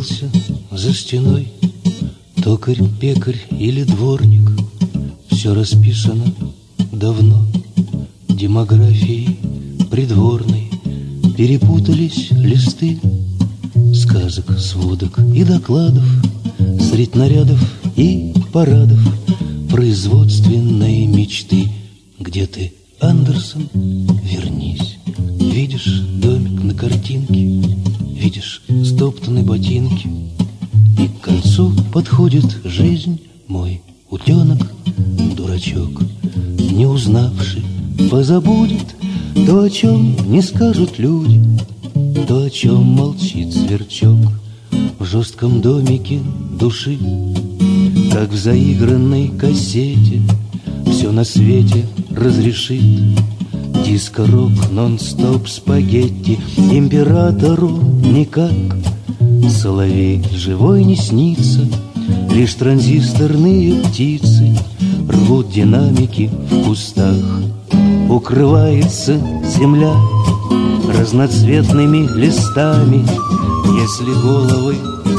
скрылся за стеной, токарь, пекарь или дворник, все расписано давно. Демографией придворной перепутались листы сказок, сводок и докладов, средь нарядов и парадов производственной мечты. Где ты, Андерсон, вернись. Видишь домик на картинке, видишь стоптанные ботинки, и к концу подходит жизнь. Мой утенок, дурачок, не узнавший, позабудет то, о чем не скажут люди, то, о чем молчит сверчок в жестком домике души. Как в заигранной кассете все на свете разрешит. Диско-рок, нон-стоп, спагетти императору никак. Соловей живой не снится, лишь транзисторные птицы рвут динамики в кустах. Укрывается земля разноцветными листами. Если головы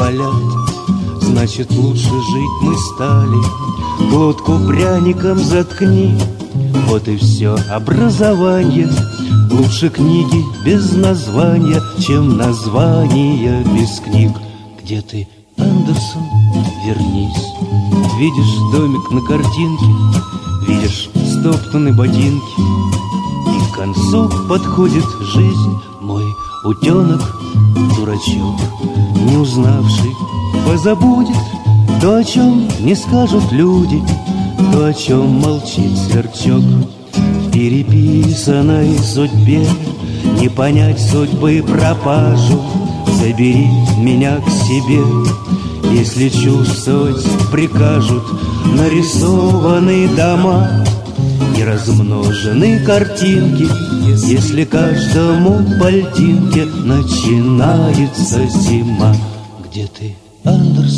болят, значит лучше жить мы стали. Глотку пряником заткни, вот и все образование. Лучше книги без названия, чем названия без книг. Где ты, Андерсон, вернись. Видишь домик на картинке, видишь стоптанные ботинки, и к концу подходит жизнь. Мой утенок, дурачок, не узнавший, позабудет то, о чем не скажут люди, то, о чем молчит сверчок. В переписанной судьбе не понять судьбы пропажу. Забери меня к себе, если чувствовать прикажут. Нарисованы дома и размножены картинки, если каждому пальтинке начинается зима. Где ты, Андерсон?